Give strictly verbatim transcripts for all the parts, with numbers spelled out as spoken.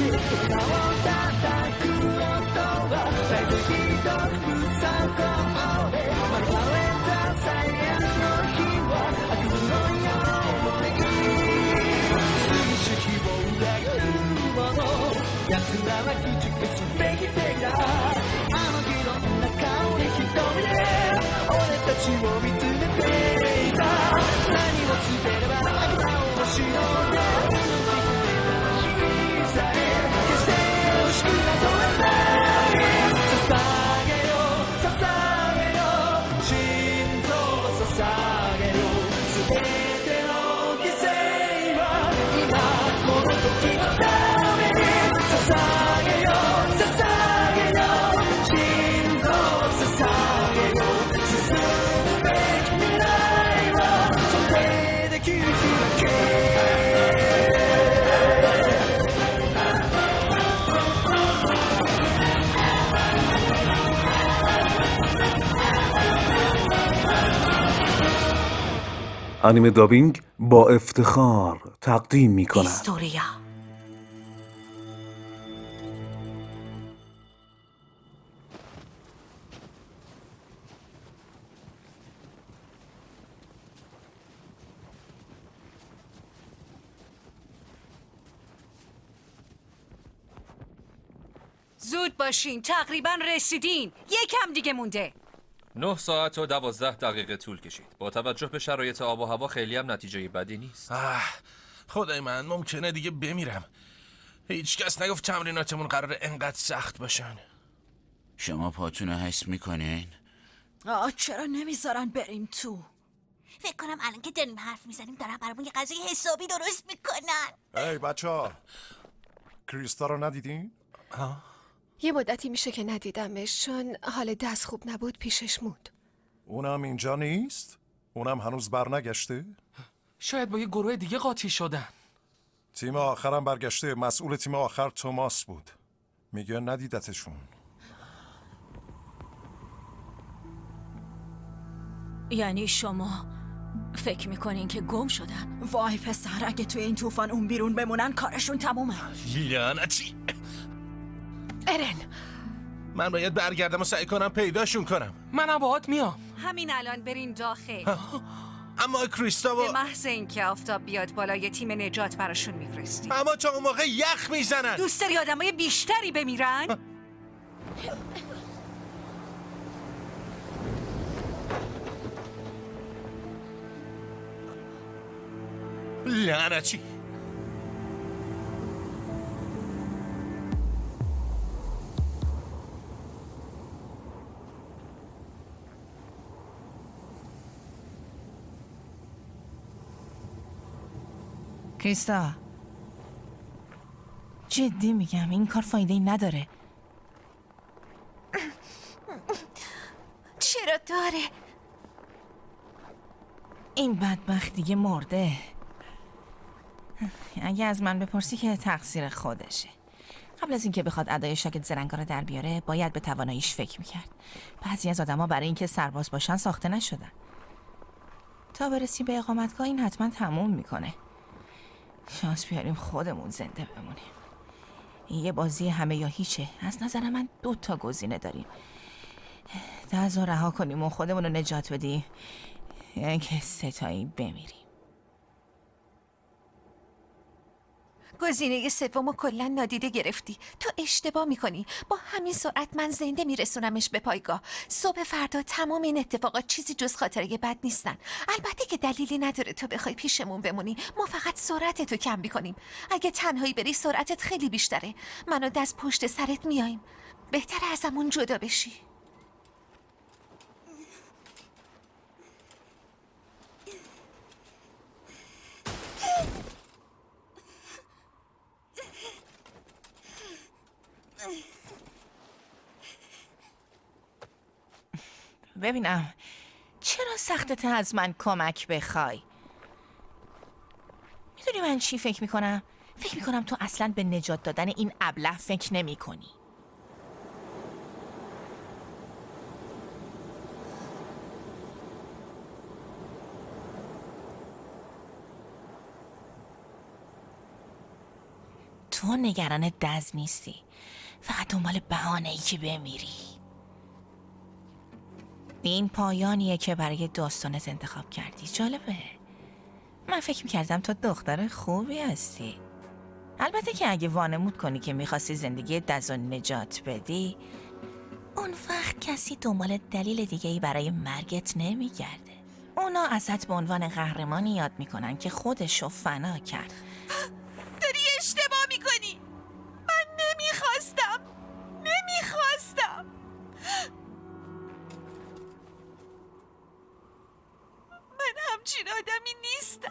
肩を叩く音はサイズ一つさんこでまるわれたサイエンスの日は悪夢のように水し希望裏切るもの奴らは駆逐すべき敵だあの日の中に瞳で俺たちを見つめていた何を捨てれば悪魔を押しのけさえ決して欲しくなどはない捧げよ捧げよ心臓を捧げよ全ての犠牲は今この時のために捧げよ捧げよ心臓を捧げよ進むべき未来はそれできる日だけ انیمه دابینگ با افتخار تقدیم می‌کند هیستوریا. زود باشین، تقریبا رسیدین. یکم دیگه مونده. نه ساعت و دوازده دقیقه طول کشید. با توجه به شرایط آب و هوا خیلی هم نتیجه بدی نیست. آه خدای من ممکنه دیگه بمیرم. هیچ کس نگفت تمریناتمون قراره انقدر سخت باشن. شما پاتون رو حس میکنین؟ آه چرا نمیذارن بریم تو؟ فکر کنم الان که داریم حرف میزنیم دارن برامون یه غذای حسابی درست میکنن. ای بچه ها کریستا رو ندیدین؟ ها؟ یه مدتی میشه که ندیدمش چون حال دست خوب نبود پیشش موند. اونم اینجا نیست؟ اونم هنوز برنگشته؟ شاید با یه گروه دیگه قاطی شدن. تیم آخرم برگشته. مسئول تیم آخر توماس بود. میگه ندیدتشون. یعنی شما فکر میکنین که گم شدن؟ وای پسر اگه توی این طوفان اون بیرون بمونن کارشون تمومه. لعنتی. ارن من باید برگردم و سعی کنم پیداشون کنم. منم باهات میام. همین الان برین داخل. اما کریستا با... به محض اینکه آفتاب بیاد بالا یه تیم نجات براشون میفرستیم. اما تا اون موقع یخ میزنن. دوست داری آدمای بیشتری بمیرن؟ لعنتی. کریستا جدی میگم این کار فایده‌ای نداره. چرا داره؟ این بدبخت دیگه مرده. اگه از من بپرسی که تقصیر خودشه. قبل از اینکه بخواد ادای شاگرد زرنگا رو در بیاره باید به تواناییش فکر میکرد. بعضی از آدما برای اینکه سرباز باشن ساخته نشدن. تا برسی به اقامتگاه این حتما تموم میکنه. شانس بیاریم خودمون زنده بمونیم. این یه بازی همه یا هیچه. از نظر من دو تا گزینه داریم. دزو رها کنیم و خودمون رو نجات بدیم یا اینکه ستایی بمیریم. گزینه سومو کلا نادیده گرفتی. تو اشتباه میکنی. با همین سرعت من زنده میرسونمش به پایگاه. صبح فردا تمام این اتفاقات چیزی جز خاطره بد نیستن. البته که دلیلی نداره تو بخوای پیشمون بمونی. ما فقط سرعتتو کم میکنیم. اگه تنهایی بری سرعتت خیلی بیشتره. منو دست پشت سرت میایم. بهتره ازمون جدا بشی. ببینم چرا سختت از من کمک بخوای؟ میدونی من چی فکر میکنم؟ فکر میکنم تو اصلا به نجات دادن این ابله فکر نمی کنی. تو تو نگران دز نیستی، فقط دنبال بهانه‌ای که بمیری. این پایانیه که برای داستانت انتخاب کردی. جالبه، من فکر میکردم تو دختر خوبی هستی. البته که اگه وانمود کنی که میخواستی زندگی دز رو نجات بدی، اون وقت کسی دنبال دلیل دیگه‌ای برای مرگت نمیگرده. اونا ازت به عنوان قهرمانی یاد میکنن که خودشو فنا کرد. داری اشتباه میکنی. من نمیخواستم نمیخواستم من همچین آدمی نیستم.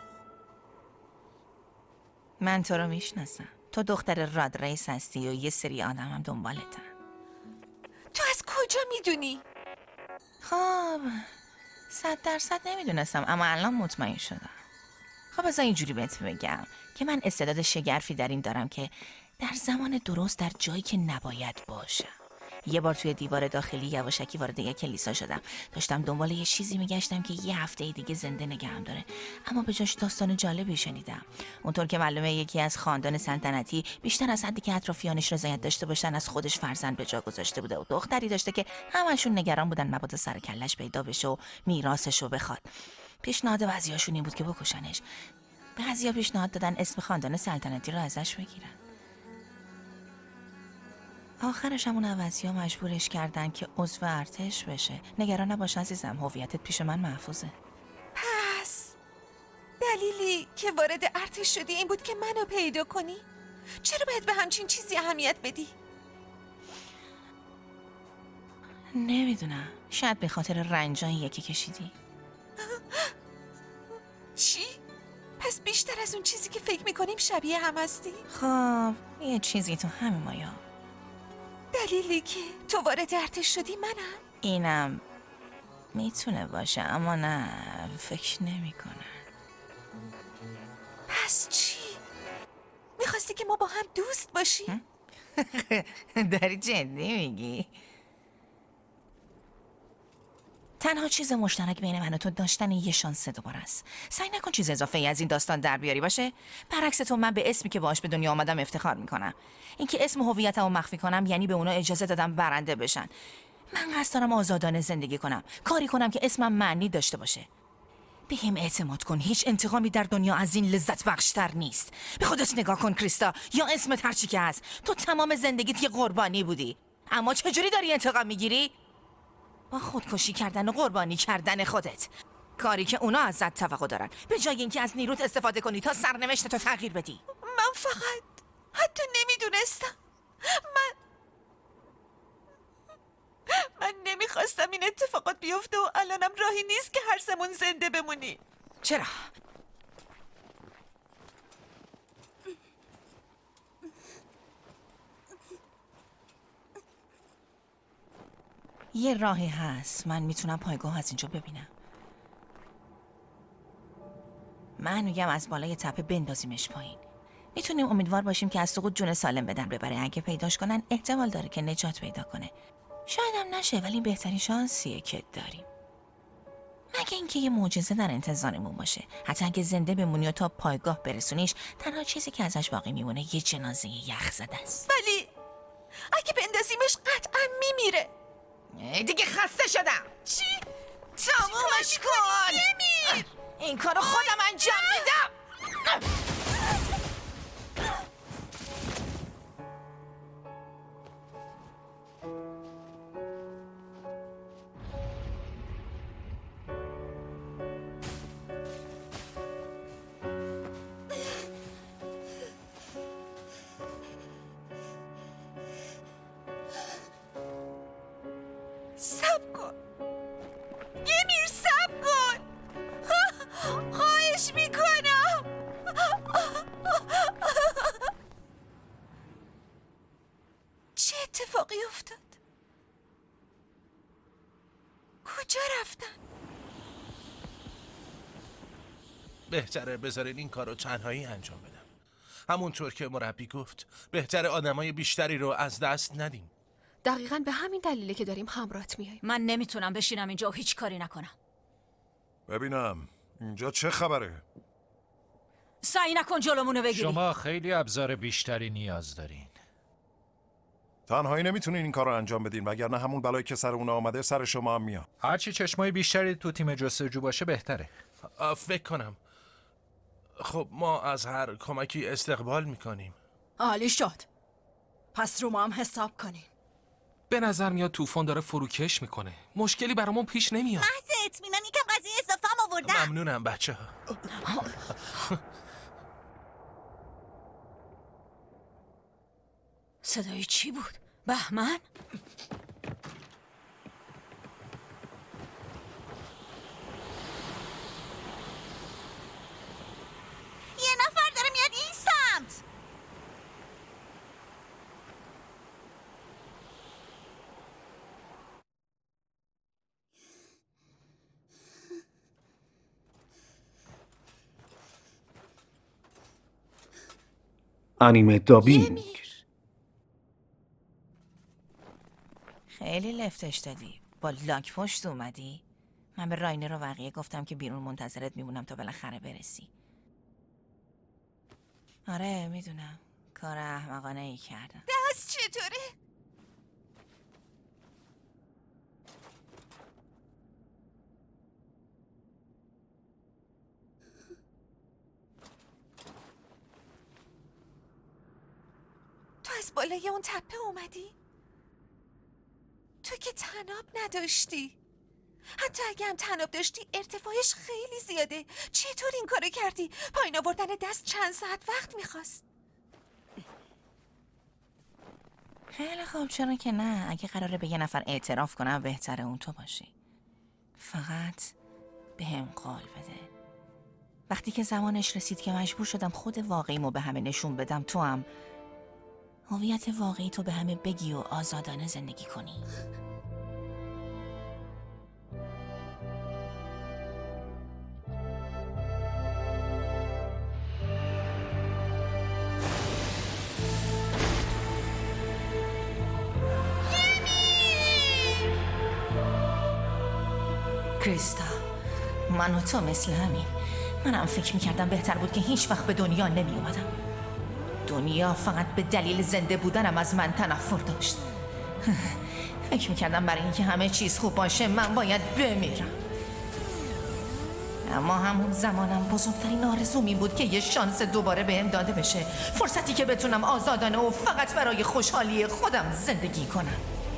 من تو رو میشناسم. تو دختر راد ریس هستی و یه سری آدم هم دنبالتن. تو از کجا میدونی؟ خب صد درصد نمیدونستم، اما الان مطمئن شدم. خب بذار اینجوری بهت بگم که من استعداد شگرفی در این دارم که در زمان درست در جایی که نباید باشم. یه بار توی دیوار داخلی یواشکی وارد یک کلیسا شدم. داشتم دنبال یه چیزی میگشتم که یه هفته دیگه زنده نگهم داره، اما به جاش داستان جالبی شنیدم. اونطور که معلومه یکی از خاندان سلطنتی بیشتر از حدی که اطرافیانش رضایت داشته باشن از خودش فرزند به جا گذاشته بوده و دختری داشته که همشون نگران بودن مبادا سر کلش پیدا بشه و میراثشو بخواد. پیشنهاد بعضیاشون این بود که بکشنش. بعضیا پیشنهاد دادن اسم خاندان سلطنتی رو ازش بگیرن. آخرش همون عوضی ها مجبورش کردن که عضو ارتش بشه. نگران نباش عزیزم، هویتت پیش من محفوظه. پس دلیلی که وارد ارتش شدی این بود که منو پیدا کنی؟ چرا باید به همچین چیزی اهمیت بدی؟ نمیدونم، شاید به خاطر رنجایی که کشیدی. چی؟ پس بیشتر از اون چیزی که فکر میکنیم شبیه هم هستی؟ خب یه چیزی تو همین مایا. دلیلی که تو وارد ارتش شدی منم؟ اینم میتونه باشه، اما نه فکر نمی کنم. پس چی؟ میخواستی که ما با هم دوست باشیم؟ داری جدی میگی؟ تنها چیز مشترک بین من و تو داشتن یه شانس دوباره است. سعی نکن چیز اضافه ای از این داستان در بیاری باشه. برعکس تو من به اسمی که باهاش به دنیا آمدم افتخار میکنم. اینکه اسم هویتمو مخفی کنم یعنی به اونا اجازه دادم برنده بشن. من قصد دارم آزادانه زندگی کنم، کاری کنم که اسمم معنی داشته باشه. به هم اعتماد کن، هیچ انتقامی در دنیا از این لذت بخشتر نیست. به خودت نگاه کن کریستا، یا اسمت هرچی که هست، تو تمام زندگیت یه قربانی بودی. اما چجوری داری انتقام میگیری؟ با خودکشی کردن و قربانی کردن خودت، کاری که اونا ازت توقع دارن، به جای اینکه از نیروت استفاده کنی تا سرنوشت تو تغییر بدی. من فقط حتی نمیدونستم. من من نمیخواستم این اتفاقات بیفته و الانم راهی نیست که هر سمون زنده بمونی. چرا؟ یه راهی هست، من میتونم پایگاه از اینجا ببینم. من میگم از بالای تپه بندازیمش پایین. میتونیم امیدوار باشیم که از سقوط جون سالم بدن ببره. اگه پیداش کنن احتمال داره که نجات پیدا کنه. شاید هم نشه، ولی بهترین شانسیه که داریم. مگه اینکه یه معجزه در انتظارمون باشه. حتی اگه زنده بمونی و تا پایگاه برسونیش، تنها چیزی که ازش باقی میمونه یه جنازه یخ زده است. ولی اگه بندازیمش قطعا میمیره. دیگه خسته شدم. چی؟ تمومش کن. نمیر. این کارو خودم انجام میدم. صبر کن. یمیر صبر کن. خواهش میکنم. چه اتفاقی افتاد؟ کجا رفتن؟ بهتره بذارین این کار رو تنهایی انجام بدم. همونطور که مربی گفت بهتره آدمای بیشتری رو از دست ندیم. دقیقاً به همین دلیله که داریم همراهت میاییم. من نمیتونم بشینم اینجا و هیچ کاری نکنم. ببینم اینجا چه خبره؟ سعی نکن جلومونو بگیری. شما خیلی ابزار بیشتری نیاز دارین. تنهایی نمیتونین این کار رو انجام بدین، وگرنه همون بلایی که سر اون آمده سر شما هم میاد. هرچی چشمای بیشتری تو تیم جستجو باشه بهتره. فکر کنم. خب ما از هر کمکی استقبال میکنیم. عالی شد. پس رو ما هم حساب کنیم. به نظر میاد طوفان داره فروکش میکنه. مشکلی برامون پیش نمیاد. محض اطمینان یکم قضیه اضافه هم آوردم. ممنونم بچه ها. صدای چی بود؟ بهمن؟ یه نفر داره میاد این سمت. انیمه دابینگ. خیلی لفتش دادی. با لاک پشت اومدی. من به راینر و بقیه گفتم که بیرون منتظرت میمونم تا بالاخره برسی. آره میدونم کار احمقانه ای کردم. دست چطوره؟ تو از بالای اون تپه اومدی؟ تو که تناب نداشتی. حتی اگه هم تناب داشتی ارتفاعش خیلی زیاده. چطور این کارو کردی؟ پایین آوردن دست چند ساعت وقت میخواست. خیلی خوب چرا که نه. اگه قراره به یه نفر اعتراف کنم بهتره اون تو باشی. فقط به هم قول بده. وقتی که زمانش رسید که مجبور شدم خود واقعیمو به همه نشون بدم، تو هم هویت واقعی تو به همه بگی و آزادانه زندگی کنی. کریستا، من و تو مثل همین. منم فکر میکردم بهتر بود که هیچ وقت به دنیا نمی اومدم. دنیا فقط به دلیل زنده بودنم از من تنفر داشت. فکر میکردم برای اینکه همه چیز خوب باشه من باید بمیرم. اما همون زمانم بزرگترین آرزومی بود که یه شانس دوباره بهم داده بشه. فرصتی که بتونم آزادانه و فقط برای خوشحالی خودم زندگی کنم.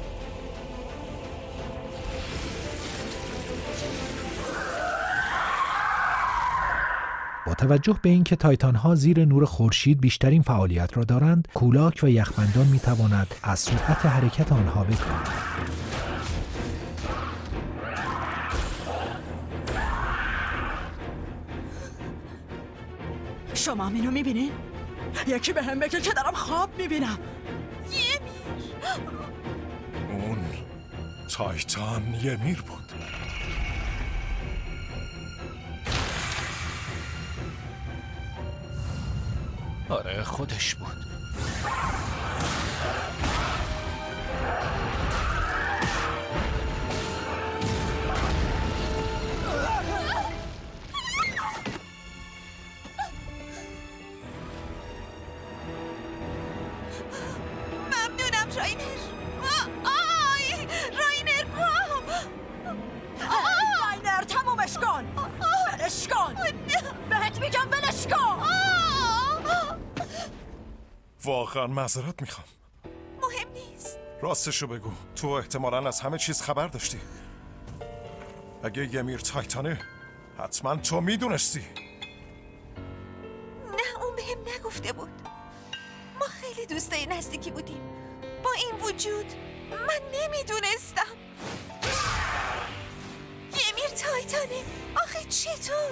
با توجه به اینکه تایتان‌ها زیر نور خورشید بیشترین فعالیت را دارند، کولاک و یخبندان می‌تواند از سرعت حرکت آنها بکاهد. شما اینو می‌بینین؟ یکی به هم بگه که دارم خواب می‌بینم. اون تایتان یمیر بود. آره خودش بود. ممنونم راینر. آی راینر پام. راینر تمومش کن. بلش کن. بهت میگم بلش کن. واقعا معذرت میخوام. مهم نیست. راستشو بگو، تو احتمالاً از همه چیز خبر داشتی. اگه یمیر تایتانه حتما تو میدونستی. نه اون بهم نگفته بود. ما خیلی دوستای نزدیکی بودیم. با این وجود من نمیدونستم. یمیر تایتانه. آخه چطور؟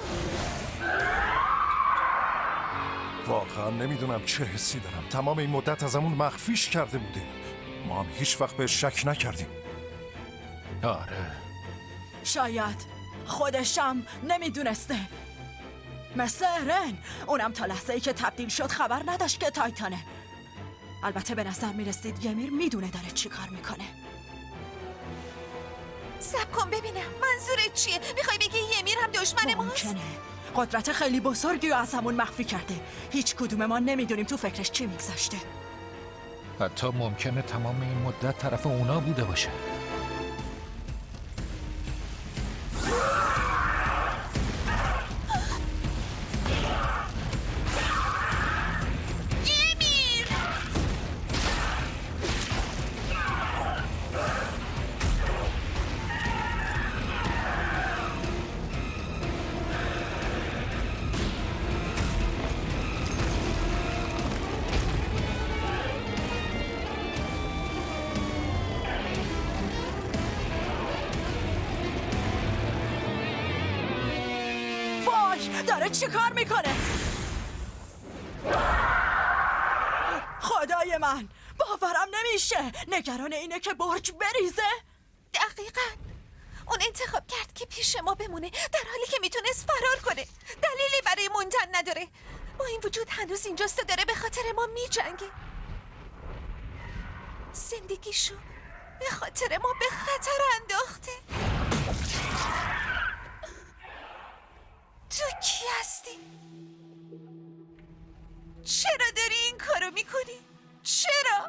واقعا نمیدونم چه حسی دارم. تمام این مدت ازمون مخفیش کرده بوده. ما هم هیچ وقت به شک نکردیم. آره شاید خودشم نمیدونسته. مثل رن، اونم تا لحظه ای که تبدیل شد خبر نداشت که تایتانه. البته به نظر میرسید یمیر میدونه داره چی کار میکنه. صبر کن ببینم منظورت چیه؟ میخوای بگی یمیر هم دشمن ماست؟ ممکنه قدرت خیلی بزرگی رو از همون مخفی کرده. هیچ کدوم ما نمیدونیم تو فکرش چی میگذاشته. حتی ممکنه تمام این مدت طرف اونا بوده باشه. داره چی کار میکنه؟ خدای من باورم نمیشه. نگران اینه که برج بریزه. دقیقاً اون انتخاب کرد که پیش ما بمونه در حالی که میتونست فرار کنه. دلیلی برای موندن نداره. با این وجود هنوز اینجاست و داره به خاطر ما میجنگه. زندگیشو به خاطر ما به خطر انداخته. تو کی هستی؟ چرا داری این کارو میکنی؟ چرا؟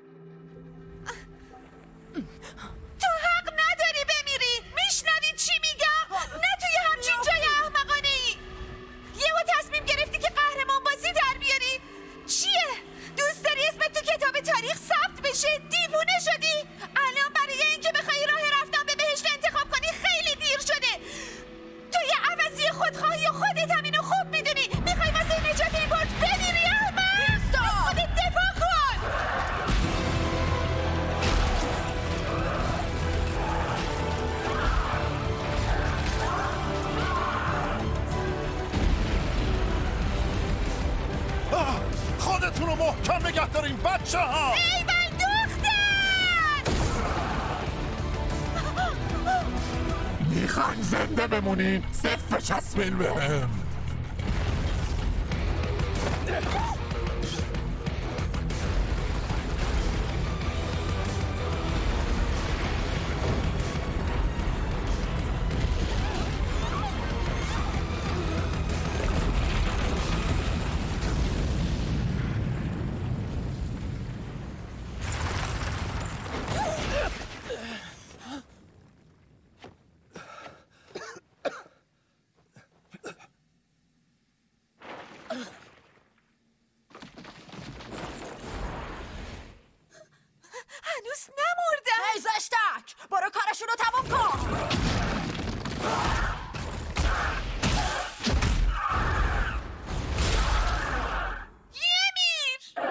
تو حق نداری بمیری. میشنوی چی میگم؟ نه توی همچین جای احمقانه ای. یهو تصمیم گرفتی که قهرمان بازی در بیاری؟ چیه؟ دوست داری اسمت تو کتاب تاریخ ثبت بشه؟ دیوونه شدی؟ الان برای اینکه بخوای راه رفتن به بهشت انتخاب کنی خیلی دیر شده. تو یه عوضی خودخواهی و خودت هم اینو خوب میدونی. میخوای واسه نجات این برج بمیری احمق؟ از خودت دفاع کن. خودتون رو محکم نگه دارین بچه ها. ای من دختر. میخواین زنده بمونین؟ صف بچسبین بهم. هنوز نمردم. ای زشتک برو کارشون رو تموم کن. یمیر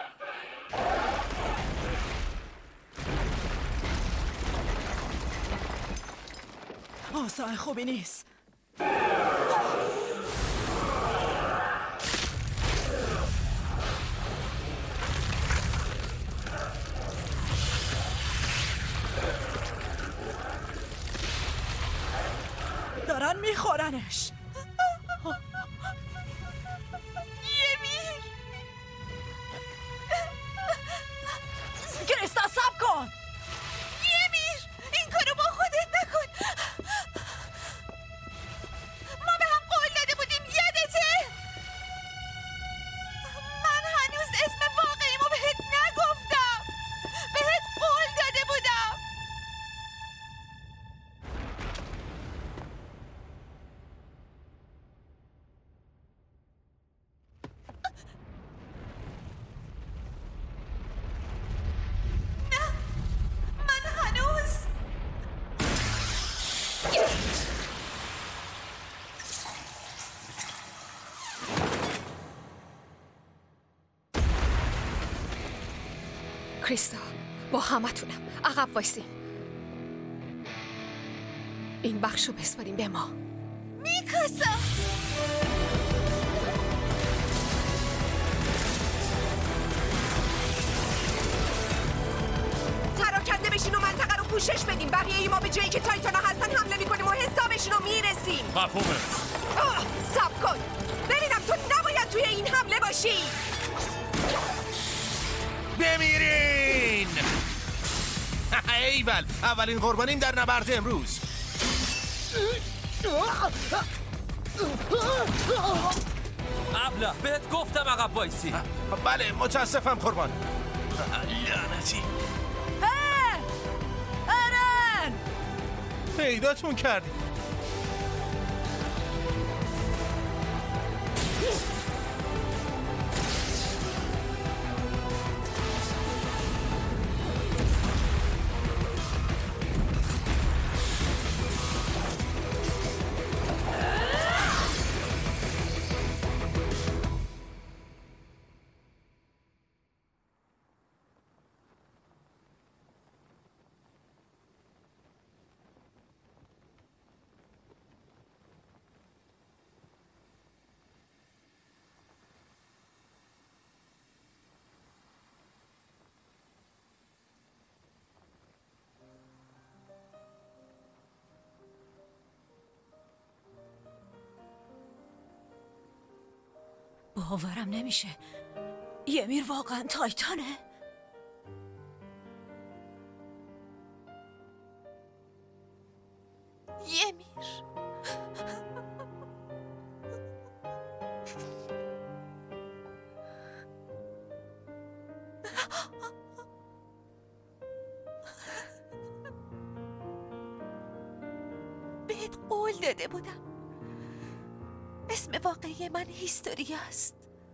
اوضاع خوبی نیست. دارن میخورنش. یمیر کریستا سب کن. یمیر این کارو با خودت نکن. ما به هم قول داده بودیم یادته؟ من هنوز اسم واقعیمو بهت نگفتم. بهت قول داده بودم. نه من هنوز کریستا با همتونم عقب وایسیم. این بخشو بسپاریم به ما. میکاسا پراکنده بشین و منطقه رو پوشش بدیم. بقیه ای ما به جایی که تایتانا هستن حمله میکنیم و حسابشون رو میرسیم. مفهومه. سب کن ببینم تو نباید توی این حمله باشی. بمیرین. ایول اولین قربانیم در نبرد امروز. ابله بهت گفتم عقب وایسی. بله متاسفم قربان. لعنتی ارن پیداتون کردیم. باورم نمیشه. ymir واقعا تایتانه؟ ymir بهت قول داده بودم. اسم واقعی من هیستوریا است.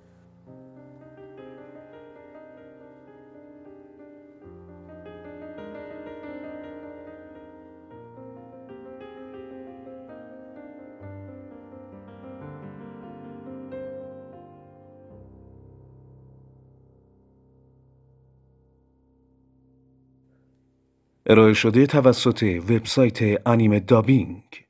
ارائه شده توسط وبسایت انیمه دابینگ.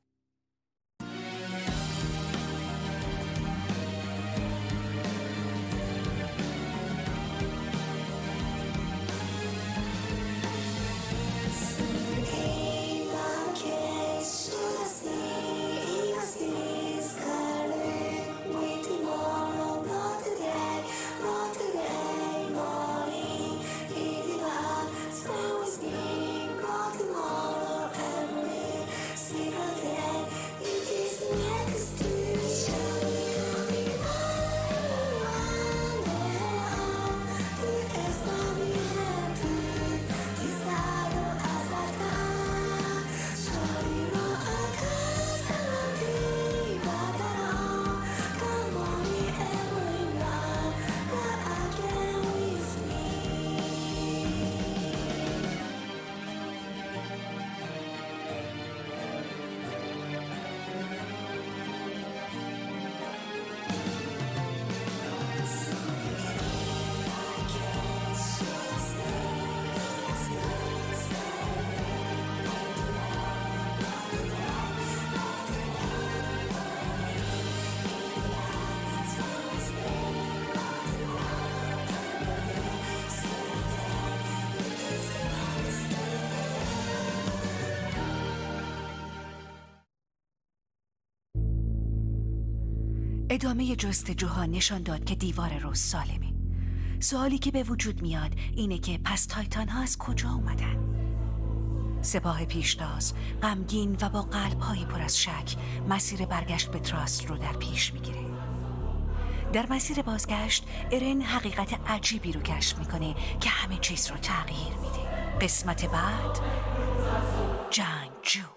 ادامه جستجوها نشان داد که دیوار روز سالمه. سوالی که به وجود میاد اینه که پس تایتان ها از کجا اومدن؟ سپاه پیشتاز غمگین و با قلب های پر از شک مسیر برگشت به تراست رو در پیش میگیره. در مسیر بازگشت ارن حقیقت عجیبی رو کشف میکنه که همه چیز رو تغییر میده. قسمت بعد، جنگجو.